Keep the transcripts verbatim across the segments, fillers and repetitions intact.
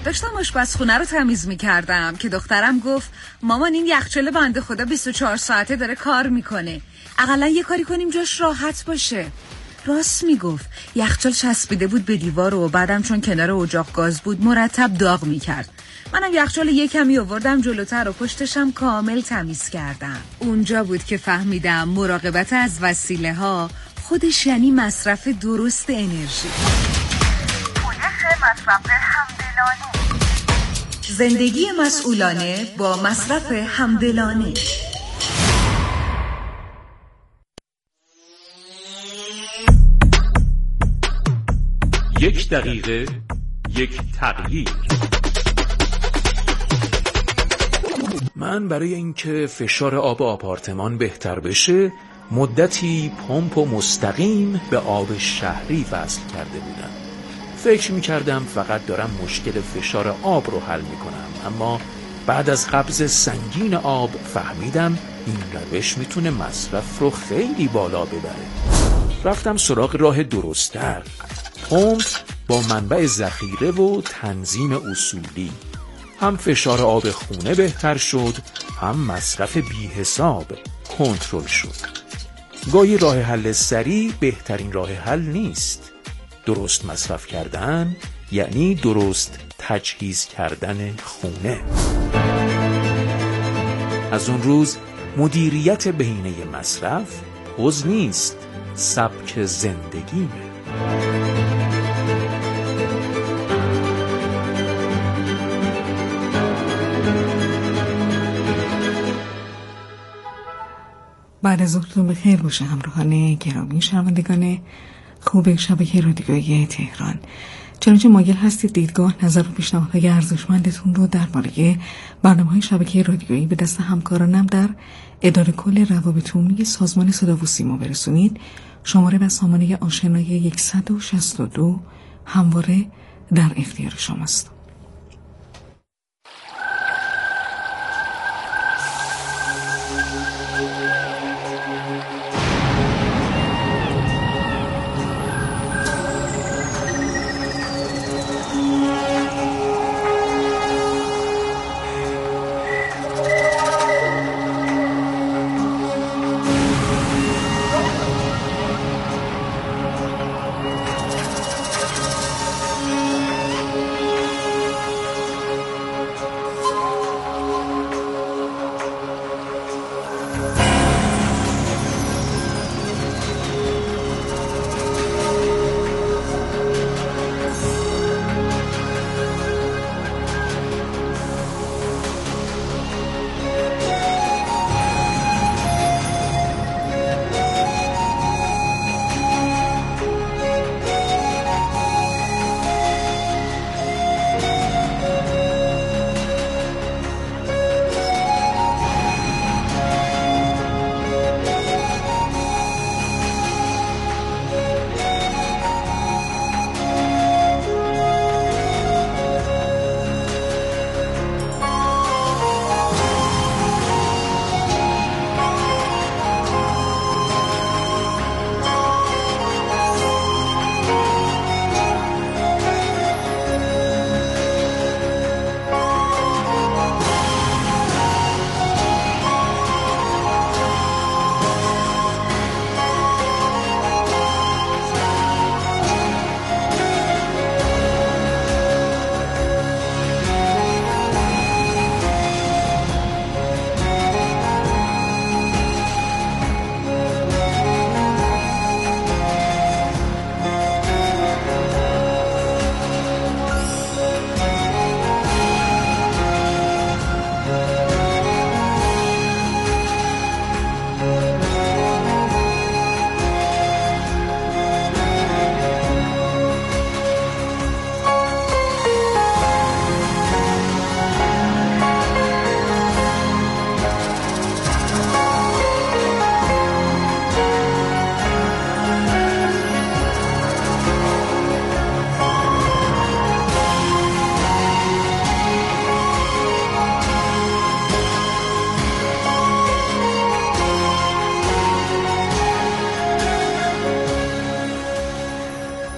داشتم آشپزخونه رو تمیز میکردم که دخترم گفت مامان این یخچال بنده خدا بیست و چهار ساعته داره کار میکنه، اقلا یه کاری کنیم جاش راحت باشه. راست میگفت. یخچال چسبیده بود به دیوار و بعدم چون کنار اجاق گاز بود مرتب داغ میکرد. منم یخچال یه کمی آوردم جلوتر و پشتشم کامل تمیز کردم. اونجا بود که فهمیدم مراقبت از وسیله ها خودش یعنی مصرف درست انرژی. مصرف همدلانه. زندگی مسئولانه با مصرف همدلانه. یک دقیقه یک تغییر. من برای اینکه فشار آب آپارتمان بهتر بشه مدتی پمپ و مستقیم به آب شهری وصل کرده بودم. فکر میکردم فقط دارم مشکل فشار آب رو حل میکنم، اما بعد از قبض سنگین آب فهمیدم این روش میتونه مصرف رو خیلی بالا ببره. رفتم سراغ راه درست‌تر، پمپ با منبع ذخیره و تنظیم اصولی. هم فشار آب خونه بهتر شد، هم مصرف بی حساب کنترل شد. گاهی راه حل سریع بهترین راه حل نیست. درست مصرف کردن یعنی درست تجهیز کردن خونه. از اون روز مدیریت بهینه مصرف پوز نیست، سبک زندگیمه. بعد از ظهرتون بخیر باشه همراهان گرامی شنوندگان خوب شبکه رادیویی تهران. چنانچه مایل هستید دیدگاه، نظر و پیشنهادهای ارزشمندتون رو درباره برنامه‌های شبکه رادیویی به دست همکارانم در اداره کل روابط عمومی سازمان صدا و سیما برسونید، شماره و سامانه آشنای صد و شصت و دو همواره در اختیار شماست.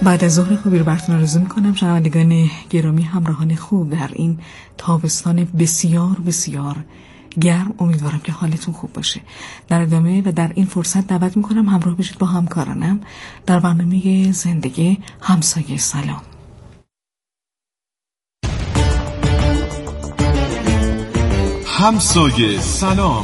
بعد از ظهر خوبی رو براتون آرزو میکنم شنوندگان گرامی، همراهان خوب در این تابستان بسیار بسیار گرم. امیدوارم که حالتون خوب باشه. در ادامه و در این فرصت دعوت میکنم همراه بشید با همکارانم در برنامه زندگی همسایه سلام. همسایه سلام،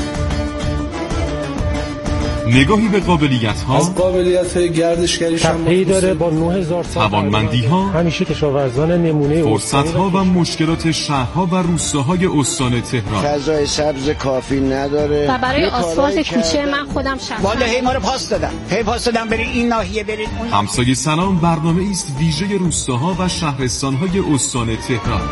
نگاهی به قابلیت ها، از قابلیت های گردشگریش هم تپه‌ای داره با نه هزار سال توانمندی ها، همیشه کشاورزان نمونه فرصت ها و مشکلات شهرها و روستاهای استان تهران. فضای سبز کافی نداره و برای آسفالت کوچه من خودم شخصا والا هی ما رو پاس دادن، هی پاس دادن برید این ناحیه برید اون. همسایه سلام برنامه است ویژه روستاها و شهرستانهای استان تهران.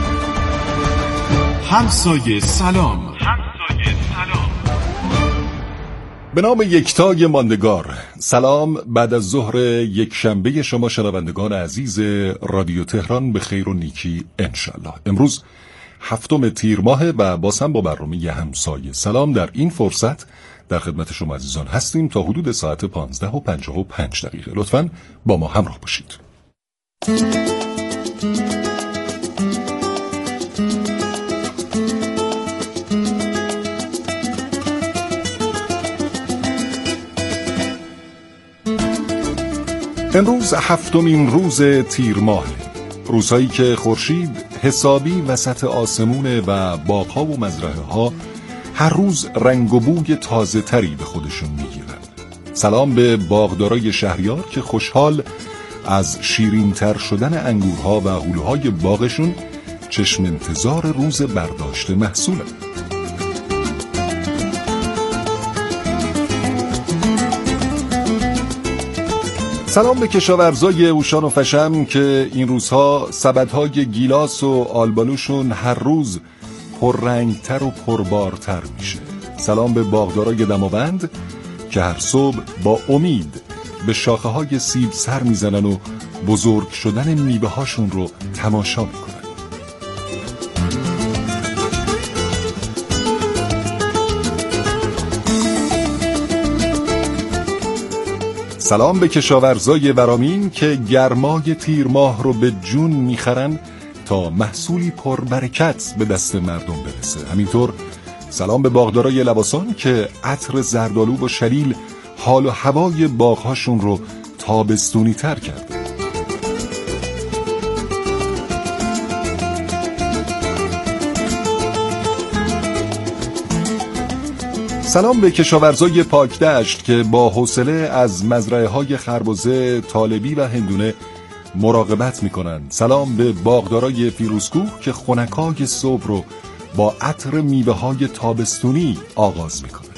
همسایه سلام. همسایه سلام. به نام یکتای ماندگار، سلام بعد از ظهر یک شنبه شما شنوندگان عزیز رادیو تهران به خیر و نیکی انشالله. امروز هفتم تیر ماه و باز هم با برنامه همسایه سلام در این فرصت در خدمت شما عزیزان هستیم تا حدود ساعت پانزده و پنجاه و پنج دقیقه. لطفاً با ما همراه باشید. امروز هفتمین روز تیر ماه، روزهایی که خورشید حسابی وسط آسمونه و باغ‌ها و مزرعه‌ها هر روز رنگ و بوی تازه تری به خودشون میگیرن. سلام به باغدارای شهریار که خوشحال از شیرین تر شدن انگورها و هلوهای باغشون چشم انتظار روز برداشت محصوله. سلام به کشاورزای اوشان و فشم که این روزها سبدهای گیلاس و آلبالوشون هر روز پررنگتر و پربارتر میشه. سلام به باغدارای دماوند که هر صبح با امید به شاخه های سیب سر میزنن و بزرگ شدن میوه هاشون رو تماشا میکنن. سلام به کشاورزای ورامین که گرمای تیر ماه رو به جون میخرن تا محصولی پربرکت به دست مردم برسه. همینطور سلام به باغدارای لواسان که عطر زردآلو و شلیل حال و هوای باغهاشون رو تابستونی تر کرده. سلام به کشاورزای پاکدشت که با حوصله از مزرعه‌های خربزه، طالبی و هندونه مراقبت میکنن. سلام به باغدارای فیروزکوه که خنکای صبح رو با عطر میوه‌های تابستونی آغاز میکنن.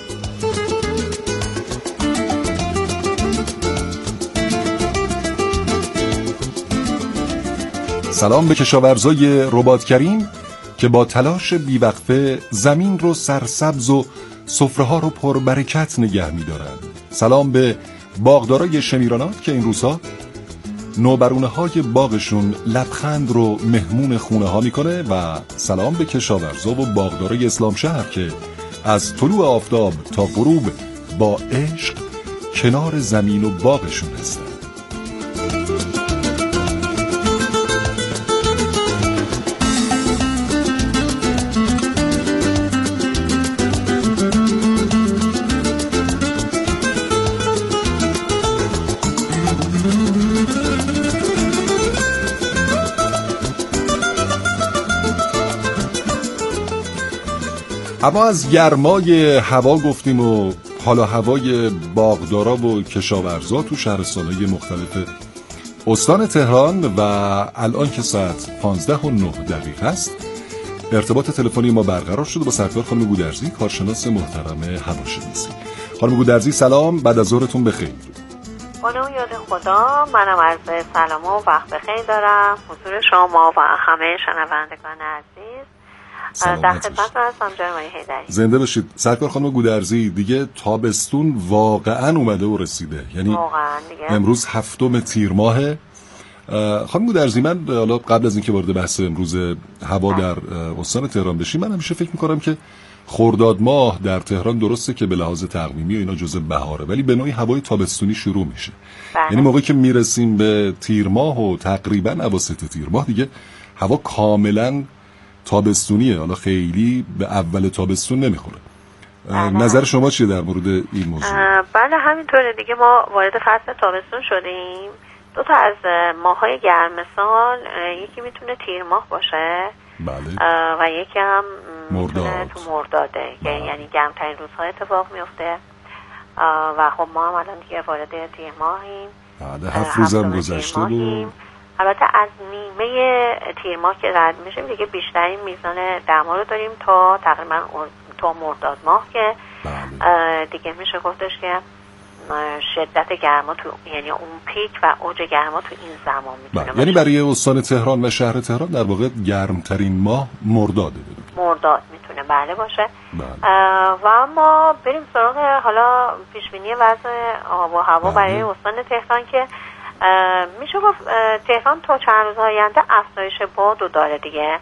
سلام به کشاورزای رباط‌کریم که با تلاش بیوقفه زمین رو سرسبز و سفره ها رو پربرکت نگه می‌دارند. سلام به باغدارای شمیرانات که این روزها نوبرونه های باغشون لبخند رو مهمون خونه ها میکنه و سلام به کشاورزا و باغدارای اسلام شهر که از طلوع آفتاب تا غروب با عشق کنار زمین و باغشون هستن. اما از گرمای هوا گفتیم و حالا هوای باغدارا و کشاورزا تو شهرستان‌های مختلف استان تهران و الان که ساعت پانزده و نه دقیقه است ارتباط تلفنی ما برقرار شده با سرکار خانم گودرزی، کارشناس محترم هواشناسی. خانم گودرزی سلام، بعد از ظهرتون بخیر. با نام یاد خدا، منم عرض سلام و وقت بخیر دارم حضور شما و همه شنوندگان عزیز. در خدمت هستم جناب حیدری. زنده باشید. سرکار خانم گودرزی، دیگه تابستون واقعا اومده و رسیده، یعنی واقعا دیگه امروز هفتم تیر ماهه. خانم گودرزی، من حالا قبل از اینکه وارد بحث امروز هوا در استان تهران بشیم، من همیشه فکر میکنم که خرداد ماه در تهران درسته که به لحاظ تقویمی و اینا جزء بهاره، ولی به نوعی هوای تابستونی شروع میشه. بله. یعنی موقعی که میرسیم به تیر ماه و تقریبا اواسط تیر ماه دیگه هوا کاملا تابستونیه، حالا خیلی به اول تابستون نمیخوره. بله. نظر شما چیه در مورد این موضوع؟ بله همینطوره دیگه، ما وارد فصل تابستون شدیم. دو تا از ماهای گرم سال، یکی میتونه تیر ماه باشه بله. و یکی هم مرداد. تو مرداده، بله. یعنی گرمترین روزها اتفاق میفته و خب ما هم الان دیگه وارد تیر ماهیم. بله هفت روزم گذشته بود. البته از نیمه تیر ماه که رد میشیم دیگه بیشترین میزان دما رو داریم تا تقریبا تا مرداد ماه که بله. دیگه میشه گفتش که شدت گرما تو، یعنی اون پیک و اوج گرما تو این زمان میتونه بله. یعنی برای استان تهران و شهر تهران در واقع گرمترین ماه مرداده بدون. مرداد میتونه بله باشه. بله. و ما بریم سراغ حالا پیشبینی وضع آب و هوا بله. برای استان تهران که میشه گفت تهران تا چند روز آینده افزایش باد داره دیگه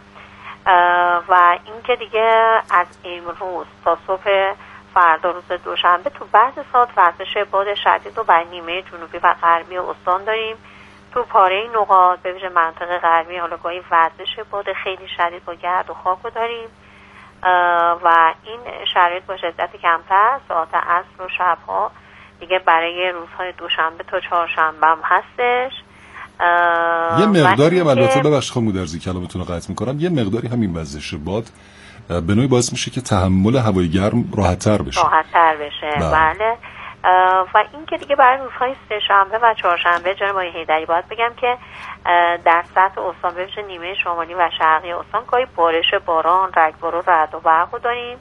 و این که دیگه از امروز تا صبح فردا روز دوشنبه تو بعض ساعت وزش باد شدید رو بر نیمه جنوبی و غربی استان داریم. تو پاره نقاط به ویژه منطقه غربی حالا گاهی وزش باد خیلی شدید با گرد و خاک رو داریم و این شرایط با شدت کمتر ساعت عصر و شبها دیگه برای روزهای دوشنبه تا چهارشنبه هم هستش. یه مقداری هم البته ببخش خانم مودرزی کلامتون رو قطع میکنم، یه مقداری همین وزش باد به نوعی باعث میشه که تحمل هوای گرم راحت‌تر بشه راحت‌تر بشه بله, بله. و این که دیگه برای روزهای سه شنبه و چهارشنبه جناب آقای حیدری باید بگم که در سطح استان به ویژه نیمه شمالی و شرقی استان گاهی بارش باران، رگبار و رعد و برق داریم.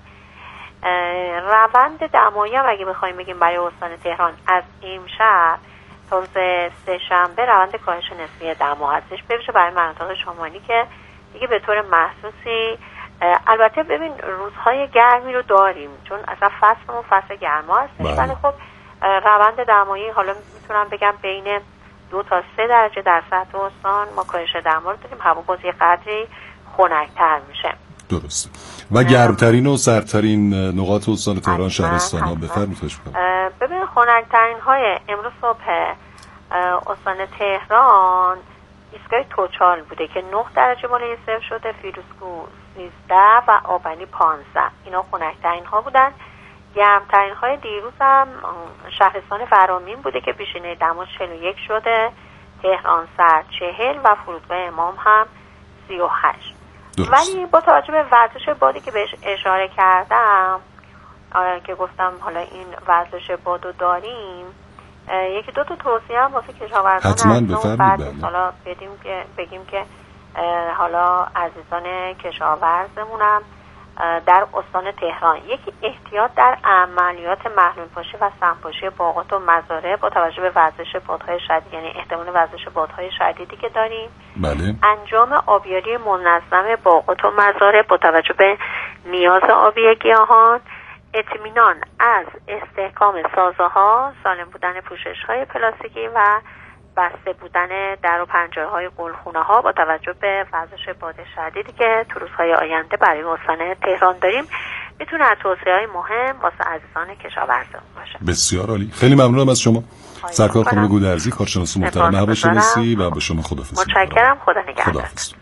روند دمایی هم اگه بخوایم بگیم برای استان تهران از امشب تا روز سه شنبه روند کاهش نسبی دما هستش، به ویژه برای مناطق شمالی که دیگه به طور محسوسی البته ببین روزهای گرمی رو داریم چون اصلا فصلمون فصل گرما هستش، ولی خب روند دمایی حالا میتونم بگم بین دو تا سه درجه در سطح استان ما کاهش دما رو داریم، هوا باز یه قدری خنک‌تر میشه. درسته. و گرمترین و سردترین نقاط استان تهران شهرستان ها بفرمایید. ببین خنک‌ترین های امروز صبح استان تهران ایستگاه توچال بوده که نه درجه بالای صفر شده، فیروزکوه سیزده و آبلی پانزده، اینا خنک‌ترین ها بودن. گرمترین های دیروز هم شهرستان فرامین بوده که بیشینه دما چهل و یک شده، تهران سرد چهل و فرودگاه امام هم سی و هشت. ولی با توجه به وزش بادی که بهش اشاره کردم که گفتم حالا این وزش بادو داریم، یکی دو تا توصیه هم واسه کشاورزان حتما بفرمایید. حالا بدیم که بگیم که حالا عزیزان کشاورزمونم در استان تهران یکی احتیاط در عملیات محلول پاشی و سمپاشی باغات و مزارع با توجه به وزش بادهای شدید، یعنی احتمال وزش بادهای شدیدی که داریم. بله. انجام آبیاری منظم باغات و مزارع با توجه به نیاز آبی گیاهان، اطمینان از استحکام سازه‌ها، سالم بودن پوشش‌های پلاستیکی و بسته بودن در و پنجره‌های قلخونه‌ها با توجه به وزش باد شدیدی که تو روزهای آینده برای استان تهران داریم میتونه از توصیه‌های مهم واسه عزیزان کشاورزان باشه. بسیار عالی. خیلی ممنونم از شما. سرکار خانم گودرزی، کارشناس محترم هواشناسی و به شما خداحافظی. متشکرم. خدا نگهدار. خداحافظ.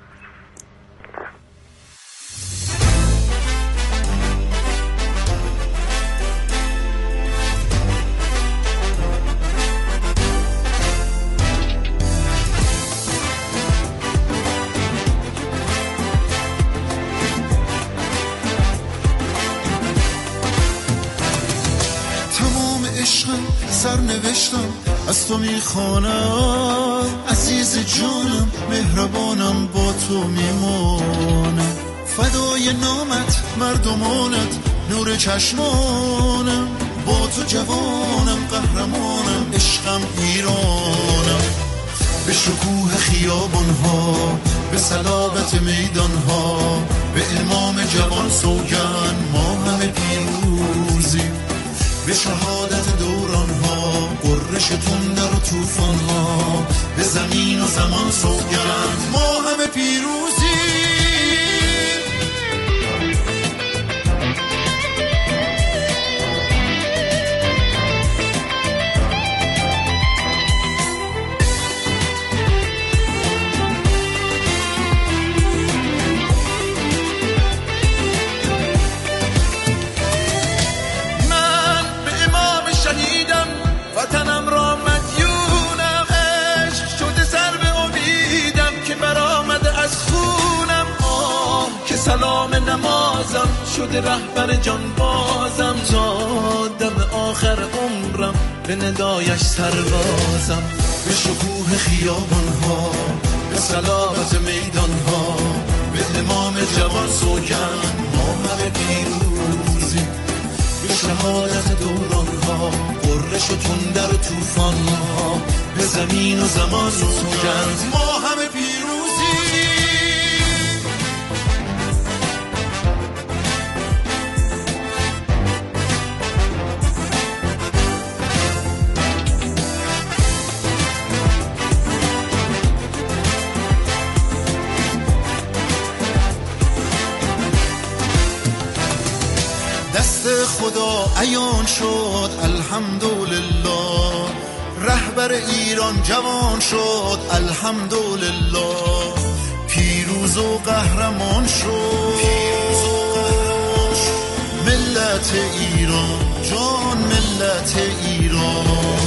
سرنوشتم از تو میخوانم، عزیز جانم مهربانم با تو میمانم، فدای نامت مردمانت نور چشمانم، با تو جوانم قهرمانم عشقم ایرانم، به شکوه خیابانها به صلابت میدانها به امام جوان سوگن ما همه پیروزی، به شهادت دورانها قررش تندر و توفانها به زمین و زمان سوگند ما همه پیروزی. سلام نمازم شده رهبر جان بازم، تا دم آخر عمرم به ندایش سربازم. به شکوه خیابان ها، به صلابت میدان ها، به امام جوان سوگند ما همه پیروزی. به شهادت دوران ها، قررش و تندر و توفان ها، به زمین و زمان سوگند ما همه پیروزی. دست خدا عیان شد الحمدلله، رهبر ایران جوان شد الحمدلله، پیروز و قهرمان شد ملت ایران، جان ملت ایران.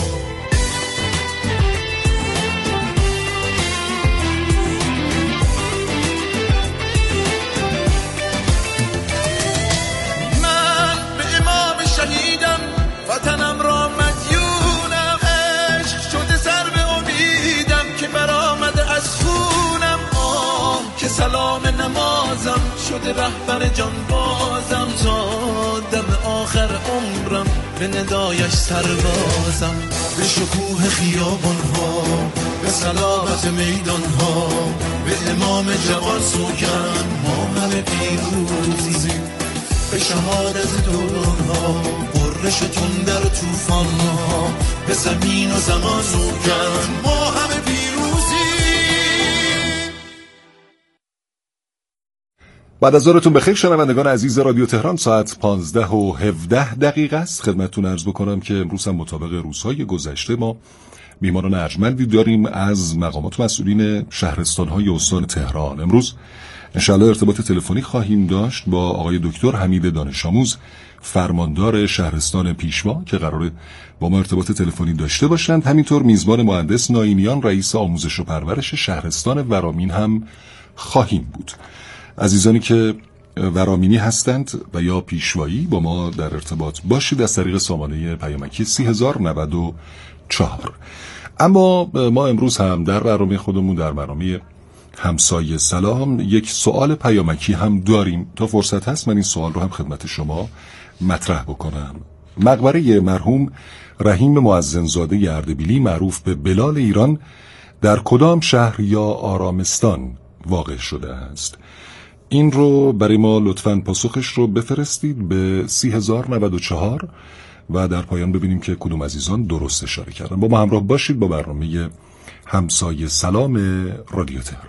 وطنم را مدیونم، عشق شده سر به امیدم که برآمده از خونم. آه که سلام نمازم شده رهبر جان بازم، تا دم آخر عمرم به ندایش سربازم. به شکوه خیابان ها، به صلابت میدان ها، به امام جوان سوگند ما همه پیروزی. به شهادت دوران ها، قررش تندر و توفان ها، به زمین و زمان سوگند ما همه پیروزی. بعد از ظهرتون بخیر شنوندگان عزیز رادیو تهران، ساعت پانزده و هفده دقیقه است. خدمتتون عرض بکنم که امروز هم مطابق روزهای گذشته ما میهمانان ارجمندی داریم از مقامات مسئولین شهرستان‌های استان تهران. امروز انشاءالله ارتباط تلفنی خواهیم داشت با آقای دکتر حمید دانش آموز، فرماندار شهرستان پیشوا، که قراره با ما ارتباط تلفنی داشته باشند. همینطور میزبان مهندس ناینیان، رئیس آموزش و پرورش شهرستان ورامین هم خواهیم بود. عزیزانی که ورامینی هستند و یا پیشوایی با ما در ارتباط باشید از طریق سامانه پیامکی سی هزار و نود و چهار. اما ما امروز هم در برنامه خودمون، در برنامه همسایه سلام، یک سوال پیامکی هم داریم. تا فرصت هست من این سوال رو هم خدمت شما مطرح بکنم. مقبره مرحوم رحیم مؤذنزاده اردبیلی معروف به بلال ایران در کدام شهر یا آرامستان واقع شده است؟ این رو برای ما لطفاً پاسخش رو بفرستید به سی هزار و نود و چهار و در پایان ببینیم که کدوم عزیزان درست اشاره کردن. با ما همراه باشید با برنامه همسایه سلام رادیو تهران.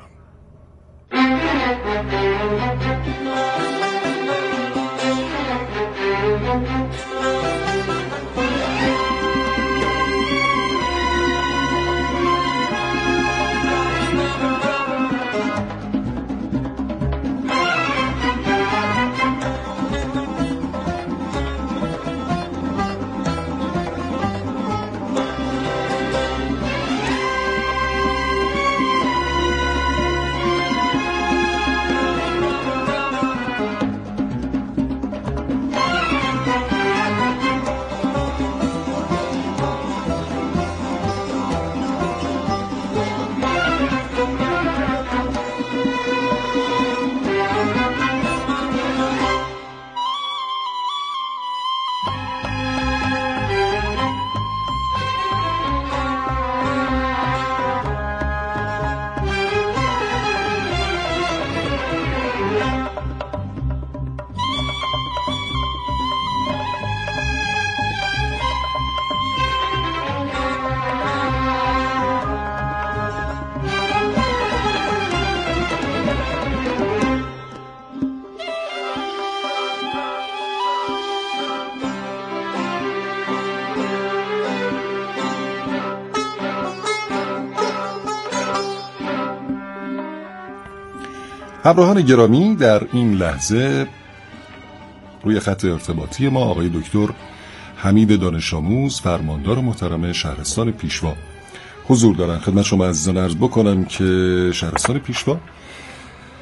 همراهان گرامی، در این لحظه روی خط ارتباطی ما آقای دکتر حمید دانش آموز، فرماندار محترم شهرستان پیشوا حضور دارن. خدمت شما عزیزان عرض بکنم که شهرستان پیشوا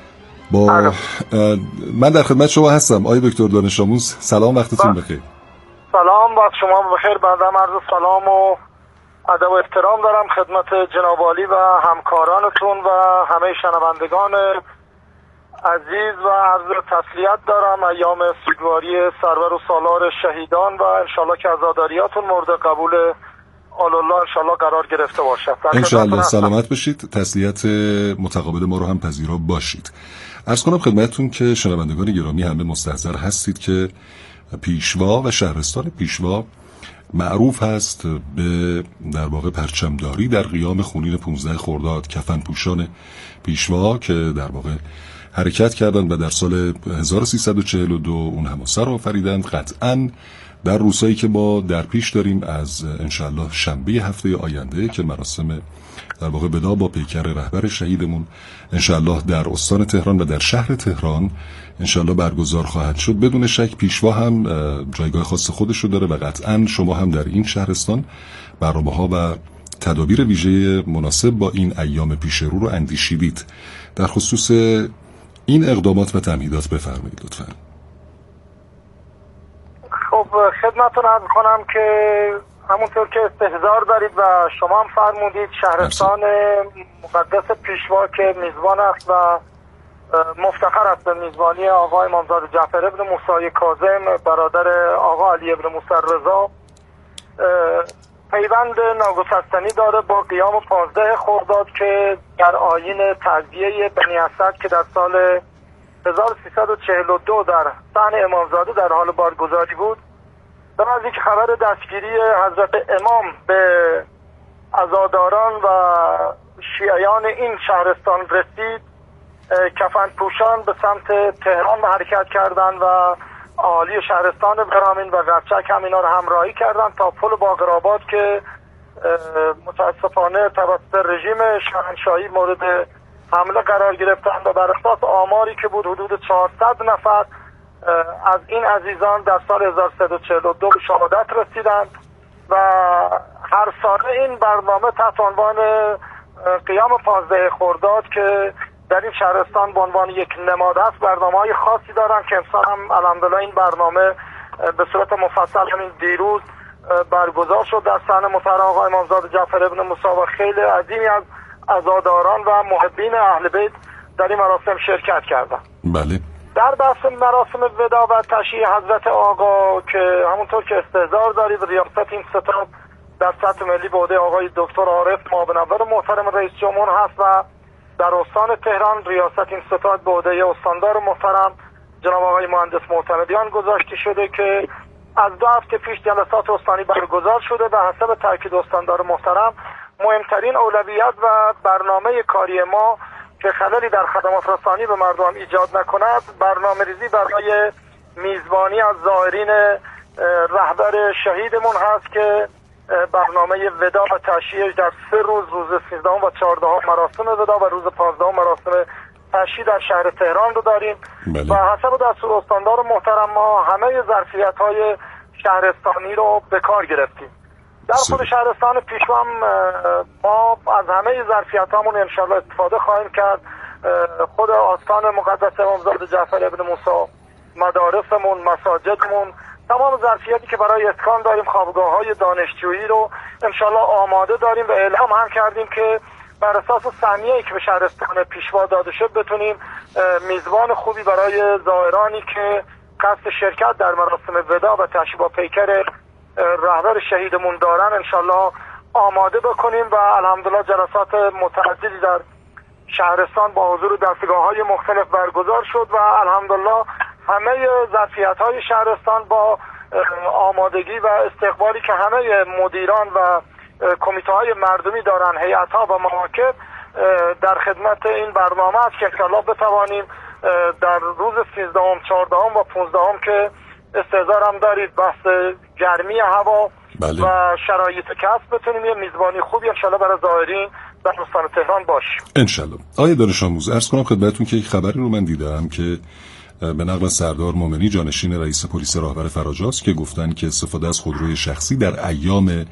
با من در خدمت شما هستم آقای دکتر دانش آموز. سلام، وقتتون بخیر. سلام، وقت شما بخیر. بعدم عرض سلام و ادب و احترام دارم خدمت جناب عالی و همکارانتون و همه شنوندگان عزیز و عرض تسلیت دارم. ایام سوگواری سرور و سالار شهیدان و انشالله که عزاداریاتون مورد قبول آلالله انشالله قرار گرفته باشد. انشالله سلامت باشید، تسلیت متقابل ما رو هم پذیرا باشید. عرض کنم خدمتتون که شنوندگان گرامی همه مستحضر هستید که پیشوا و شهرستان پیشوا معروف هست به در واقع پرچمداری در قیام خونین پانزده خرداد. کفن پوشان پیشوا که در واقع حرکت کردند و در سال هزار و سیصد و چهل و دو اون حماسه رو آفریدند. قطعاً در روزهایی که ما در پیش داریم از انشالله شنبه هفته آینده که مراسم در واقع وداع با پیکر رهبر شهیدمون انشالله در استان تهران و در شهر تهران انشالله برگزار خواهد شد، بدون شک پیشوا هم جایگاه خاص خودش رو داره و قطعاً شما هم در این شهرستان برنامه‌ها و تدابیر ویژه مناسب با این ایام پیش رو رو اندیشیدید. در خصوص این اقدامات و تمهیدات بفرمایید لطفاً. خب خدمتتون عرض کنم که همونطور که استحضار دارید و شما هم فرمودید شهرستان مقدس پیشوا که میزبان است و مفتخر است به میزبانی آقای امامزاده جعفر ابن موسی کاظم برادر آقا علی ابن موسی رضا پیوند ناگسستنی داره با قیام پانزده خرداد که در آیین تعزیه بنی اسد که در سال هزار و سیصد و چهل و دو در صحن امامزاده در حال بارگذاری بود. در از اینکه خبر دستگیری حضرت امام به عزاداران و شیعیان این شهرستان رسید، کفن پوشان به سمت تهران حرکت کردند و اهالی شهرستان برامین و قرچک هم اینا رو همراهی کردند تا پل باقرآباد که متاسفانه توسط رژیم شاهنشاهی مورد حمله قرار گرفتند و بر اساس آماری که بود حدود چهارصد نفر از این عزیزان در سال هزار و سیصد و چهل و دو به شهادت رسیدند و هر ساله این برنامه تحت عنوان قیام پانزده خرداد که در این شهرستان به عنوان یک نماد است برنامه‌های خاصی دارن که امسال هم الحمدلله این برنامه به صورت مفصل همین دیروز برگزار شد در صحن محترم آقای امامزاده جعفر ابن موسی و خیلی عظیمی از عزاداران و محبین اهل بیت در این مراسم شرکت کردند. بله. در بحث مراسم وداع و تشییع حضرت آقا که همونطور که استحضار دارید ریاست این ستاد در سطح ملی به عهده آقای دکتر عارف معاون اول محترم رئیس جمهور هست و در استان تهران ریاست این ستاد به عهده استاندار محترم جناب آقای مهندس معتمدیان گذاشته شده که از دو هفته پیش جلسات استانی برگزار شده و حسب تاکید استاندار محترم مهمترین اولویت و برنامه کاری ما که خللی در خدمات رسانی به مردم ایجاد نکند برنامه ریزی برای میزبانی از زائرین رهبر شهیدمون هست که برنامه وداع و تشییع در سه روز روز سیزدهم و چهاردهم مراسم وداع و روز پانزدهم مراسم تشییع در شهر تهران رو داریم. بله. و حسب دستور استاندار محترم ما همه ظرفیت‌های شهرستانی رو به کار گرفتیم. در خود شهرستان پیشوا هم ما از همه ظرفیت‌هامون انشالله استفاده خواهیم کرد. خود آستان مقدس امامزاده جعفر ابن موسی، مدارسمون، مساجدمون، تمام ظرفیتی که برای اسکان داریم، خوابگاه‌های دانشجویی رو انشالله آماده داریم و اعلام هم کردیم که بر اساس سهمیه‌ای که به شهرستان پیشوا داده شد بتونیم میزبان خوبی برای زائرانی که قصد شرکت در مراسم وداع و تشییع با پیکر رهبر شهیدمون دارن انشالله آماده بکنیم و الحمدلله جلسات متعددی در شهرستان با حضور دستگاه‌های مختلف برگزار شد و الحمدلله همه ظرفیت‌های شهرستان با آمادگی و استقبالی که همه مدیران و کمیته‌های مردمی دارن، هیئت‌ها و مواکب در خدمت این برنامه است که انشالله بتوانیم در روز سیزدهم، چهاردهم و پانزدهم که استحضار هم دارید بحث گرمی هوا بله. و شرایط کسب بتونیم یه میزبانی خوبی انشالله برای زائرین در استان تهران باشیم انشالله. آقای دانش آموز عرض کنم خدمتتون که یک خبری رو من دیدم که به نقل سردار مومنی جانشین رئیس پلیس راهور فراجاست که گفتن که استفاده از خودروی شخصی در ایام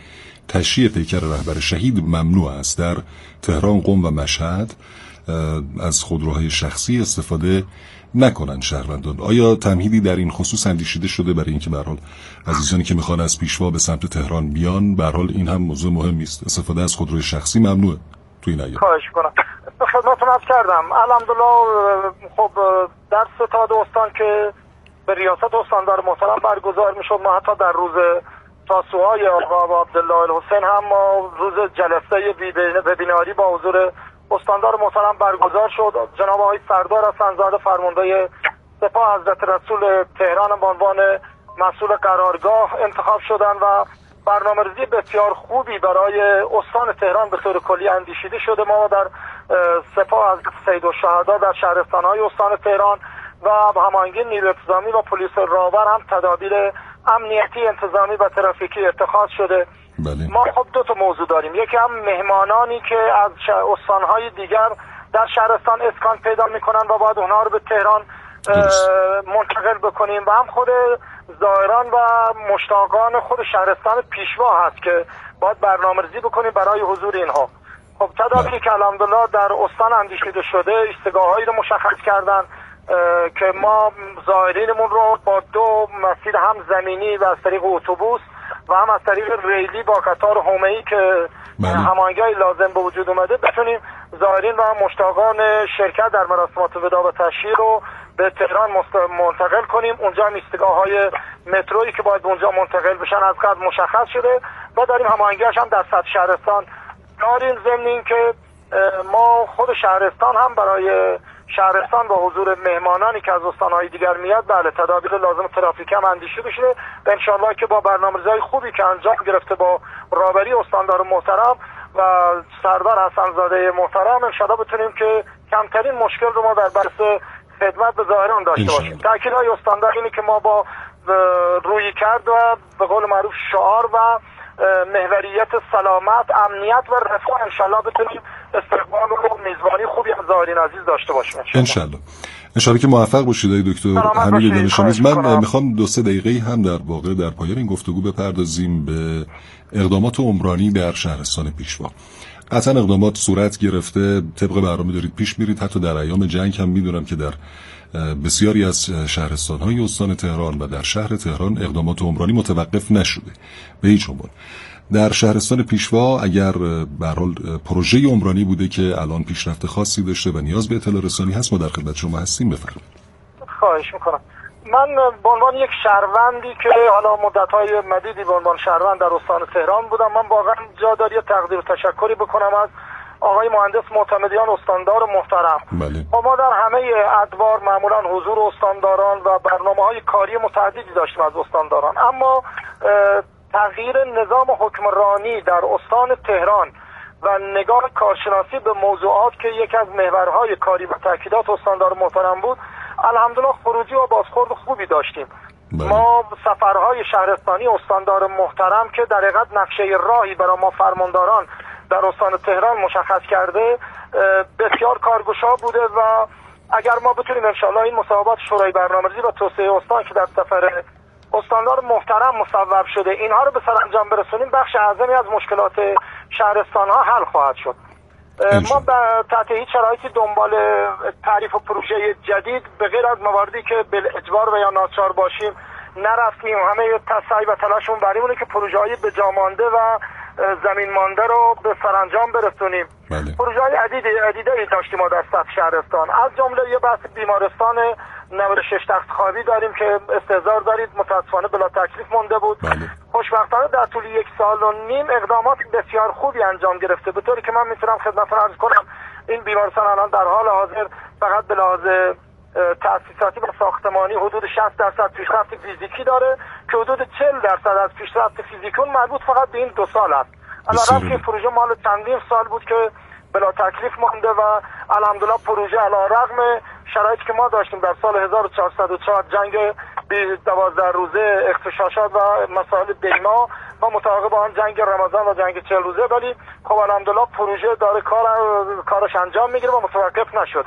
تشییع پیکر رهبر شهید ممنوع است. در تهران، قم و مشهد از خودروهای شخصی استفاده نکنن شهروندان. آیا تمهیدی در این خصوص اندیشیده شده برای اینکه به هر حال عزیزانی که میخوان از پیشوا به سمت تهران بیان، به هر حال این هم موضوع مهمی است، استفاده از خودروی شخصی ممنوعه تو این ایام؟ خواهش کنم. خدمتتون عرض کردم الحمدلله خب در ستاد استان که به ریاست استاندار محترم برگزار میشد، ما حتی در روز تاسوعای آقا عبدالله الحسین هم ما روز جلسه وبیناری با حضور استاندار محترم برگزار شد. جناب آقای سردار حسن‌زاده فرمانده سپاه حضرت رسول تهران به عنوان مسئول قرارگاه انتخاب شدند و برنامه‌ریزی بسیار خوبی برای استان تهران به طور کلی اندیشیده شده. ما در سپاه حضرت سیدالشهدا در شهرستان‌های استان تهران و هماهنگی نیروی انتظامی و پلیس راهور هم تدابیر امنیتی، انتظامی و ترافیکی اتخاذ شده. بله. ما خب دو تا موضوع داریم، یکی هم مهمانانی که از استانهای دیگر در شهرستان اسکان پیدا میکنن و باید اونها رو به تهران منتقل بکنیم و هم خود زائران و مشتاقان خود شهرستان پیشوا هست که باید برنامه‌ریزی بکنیم برای حضور اینها. خب تدابیری که الحمدلله در استان اندیشیده شده، ایستگاه‌هایی رو مشخص کردن که ما زائرینمون رو با دو مسیر هم زمینی و از طریق اتوبوس و هم از طریق ریلی با قطار حومه‌ای که هماهنگی لازم به وجود اومده بتونیم زائرین و مشتاقان شرکت در مراسمات وداع و تشییع رو به تهران منتقل کنیم. اونجا هم ایستگاه‌های مترویی که باید به اونجا منتقل بشن از قبل مشخص شده و داریم هماهنگی‌اش هم در سطح شهرستان داریم. ضمن این که ما خود شهرستان هم برای شهرستان با حضور مهمانانی که از استان‌های دیگر میاد بله تدابیر لازم ترافیکی هم اندیشیده شده و انشالله که با برنامه‌ریزی خوبی که انجام گرفته با راهبری استاندار محترم و سردار حسن‌زاده محترم انشالله بتونیم که کمترین مشکل رو ما در بحث خدمت به زائران داشته باشیم. تاکیدهای استاندار اینه که ما با روی کرد و به قول معروف شعار و محوریت سلامت، امنیت و رفاه انشالله بتونیم استقبال و میزبانی خوبی از زائرین عزیز داشته باشیم انشالله. انشالله که موفق باشید ای دکتر حمید دانش‌آموز. من میخوام دو سه دقیقه هم در واقع در پایان این گفتگو بپردازیم به اقدامات عمرانی در شهرستان پیشوا. قطعا اقدامات صورت گرفته، طبق برنامه دارید پیش میرید. حتی در ایام جنگ هم میدونم که در بسیاری از شهرستان‌های استان تهران و در شهر تهران اقدامات عمرانی متوقف نشده به هیچ عنوان. در شهرستان پیشوا اگر به هر حال پروژه عمرانی بوده که الان پیشرفت خاصی داشته و نیاز به اطلاع رسانی هست، ما در خدمت شما هستیم. بفرمایید. خواهش میکنم. من به عنوان یک شهروندی که حالا مدت‌های مدیدی به عنوان شهروند در استان تهران بودم، من واقعا جا داری تقدیر و تشکری بکنم از آقای مهندس معتمدیان استاندار محترم. بله. ما در همه ادوار معمولا حضور استانداران و برنامه‌های کاری متعددی داشتیم از استانداران، اما تغییر نظام حکمرانی در استان تهران و نگاه کارشناسی به موضوعات که یکی از محورهای کاری و تاکیدات استاندار محترم بود، الحمدلله خروجی و بازخورد خوبی داشتیم. بله. ما سفرهای شهرستانی استاندار محترم که در حقیقت نقشه راهی برای ما فرمانداران در استان تهران مشخص کرده بسیار کارگشا بوده و اگر ما بتونیم انشاءالله این مصوبات شورای برنامه‌ریزی و توسعه استان که در سفر استاندار محترم مصوب شده اینها رو به سرانجام برسونیم، بخش اعظمی از مشکلات شهرستان ها حل خواهد شد. ما تحت هیچ شرایطی دنبال تعریف و پروژه جدید به غیر از مواردی که بالاجبار و یا ناچار باشیم نرفتیم. همه سعی و تلاشمون بر اینه که پروژه‌های به جا مانده و زمین مانده رو به سرانجام برسونیم. بله. پروژه‌های عدیدی عدیدی داشتیم ما در سطح شهرستان، از جمله یه بحث بیمارستان نود و شش تخت خوابی داریم که استحضار دارید متاسفانه بلا تکلیف مونده بود. بله. خوشبختانه در طول یک سال و نیم اقدامات بسیار خوبی انجام گرفته، به طوری که من میتونم خدمتتون عرض کنم این بیمارستان الان در حال حاضر فقط به لحاظ تأسیساتی و ساختمانی حدود شصت درصد پیشرفت فیزیکی داره که حدود چهل درصد از پیشرفت فیزیکی اون مربوط فقط به این دو سال است. الان که پروژه مال چندین سال بود که بلا تکلیف مونده و الحمدلله پروژه علیرغم شرایطی که ما داشتیم در سال هزار و چهارصد و چهار جنگ دوازده روزه، اغتشاشات و مسائل دیما و مطابق با آن جنگ رمضان و جنگ چهل روزه، ولی خب الحمدلله پروژه داره کار کارش انجام میگیره و متوقف نشده.